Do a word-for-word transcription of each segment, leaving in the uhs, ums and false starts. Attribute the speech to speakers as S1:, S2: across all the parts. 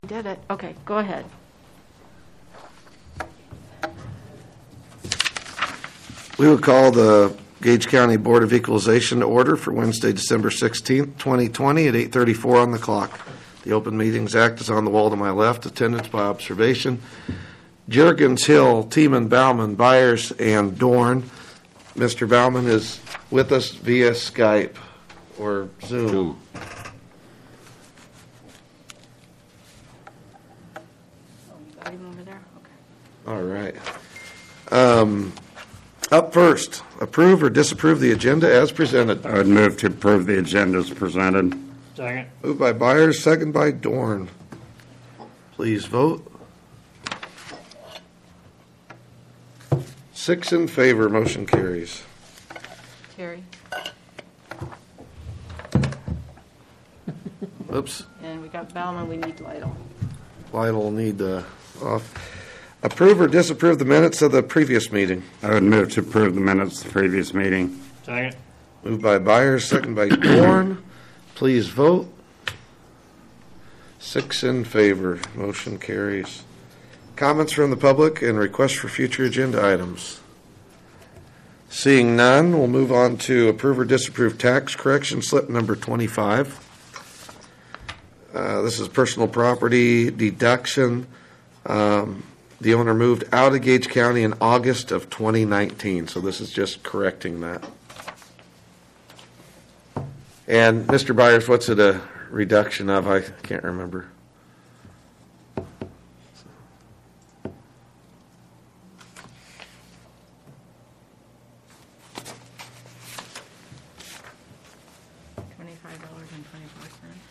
S1: Did it. Okay, go ahead.
S2: We will call the Gage County Board of Equalization to order for Wednesday, December sixteenth, twenty twenty at eight thirty-four on the clock. The Open Meetings Act is on the wall to my left. Attendance by observation. Juergens, Hill, Tiemann, Bauman, Byers, and Dorn. Mister Bauman is with us via Skype or Zoom.
S3: Zoom.
S1: Got him over there? Okay.
S2: All right. Um, up first, approve or disapprove the agenda as presented.
S3: I would move to approve the agenda as presented.
S4: Second.
S2: Moved by Byers, second by Dorn. Please vote. Six in favor, motion carries.
S1: Terry.
S2: Oops,
S1: And we got Bauman, we need Lytle.
S2: Lytle will need uh, off. Approve or disapprove the minutes of the previous meeting.
S3: I would move to approve the minutes of the previous meeting.
S4: Second.
S2: Moved by Byers, second by Dorn. Please vote. Six in favor, motion carries. Comments from the public and requests for future agenda items. Seeing none, we'll move on to approve or disapprove tax correction slip number twenty-five. Uh, this is personal property deduction. Um, the owner moved out of Gage County in August of twenty nineteen, so this is just correcting that. And Mister Byers, what's it a reduction of? I can't remember.
S1: Twenty-five dollars and twenty-four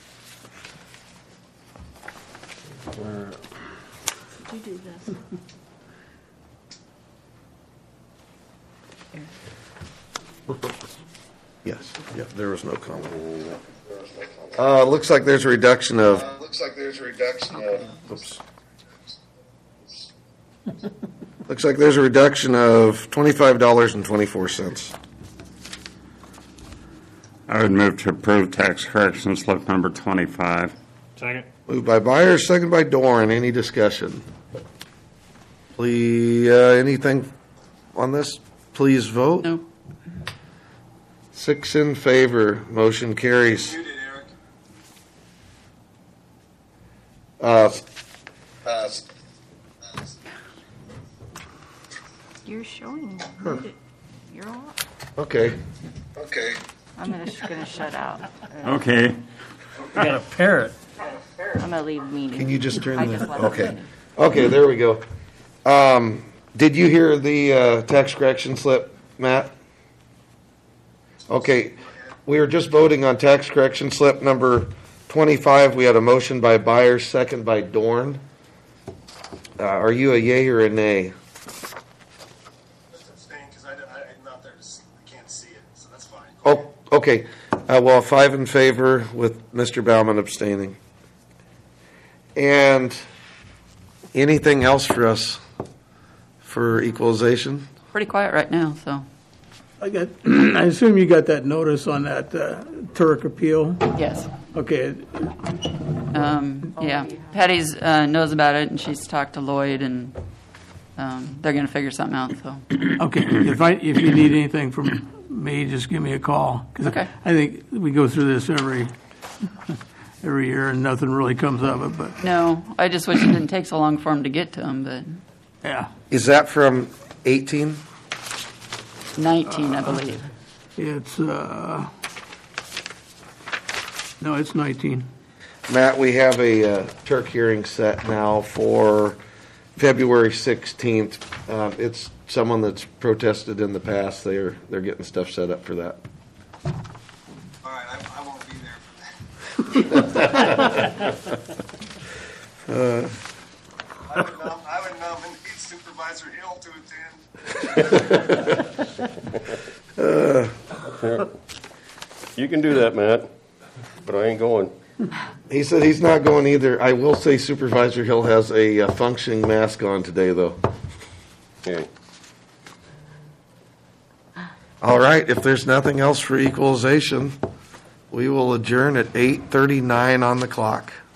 S1: cents. Did you do this? Here.
S2: Yes. Yeah, there was no comment. Uh, looks like there's a reduction of.
S5: Uh, looks like there's a reduction of.
S2: Oops. Looks like there's a reduction of twenty-five dollars and twenty-four cents.
S3: I would move to approve tax correction slip number twenty-five.
S4: Second.
S2: Moved by Byers, second by Dorn. Any discussion? Please, uh, anything on this? Please vote.
S1: No.
S2: Six in favor. Motion carries.
S5: Muted, Eric.
S2: Uh,
S5: Uh,
S1: You're showing.
S2: Huh.
S1: You're off.
S2: okay.
S5: okay.
S1: I'm gonna, sh- gonna shut out.
S3: Okay.
S4: You got a parrot.
S1: I'm gonna leave meeting.
S2: Can you just turn
S1: I
S2: the,
S1: just left the
S2: okay.
S1: meeting.
S2: Okay, there we go. Um, did you hear the uh, tax correction slip, Matt? Okay, we were just voting on tax correction slip number twenty-five. We had a motion by Byers, second by Dorn. Uh, are you a yay or a nay?
S5: Let's abstain because I, I, I'm not there to see. I can't see it, so that's fine.
S2: Oh, okay. Uh, well, five in favor with Mister Bauman abstaining. And anything else for us for equalization?
S6: Pretty quiet right now, so,
S7: I got, I assume you got that notice on that uh, Turk appeal?
S6: yes.
S7: Okay,
S6: Um, yeah, Patty's uh, knows about it, and she's talked to Lloyd, and um, they're going to figure something out, so.
S7: okay. If I, if you need anything from me, just give me a call. 'Cause
S6: Okay.
S7: I think we go through this every, every year and nothing really comes of it, but,
S6: No, I just wish it didn't take so long for him to get to him, but
S7: yeah.
S2: Is that from eighteen?
S6: nineteen, I believe.
S7: It's, uh, no, it's nineteen.
S2: Matt, we have a uh, Turk hearing set now for February sixteenth. Uh, it's someone that's protested in the past. They're they're getting stuff set up for that.
S5: All right, I, I won't be there for that.
S2: Uh,
S5: I would, nom- I would nominate Supervisor Hill to attend.
S3: You can do that, Matt, but I ain't going.
S2: he said he's not going either. I will say Supervisor Hill has a uh, functioning mask on today, though.
S3: Okay.
S2: All right, if there's nothing else for equalization, we will adjourn at eight thirty-nine on the clock.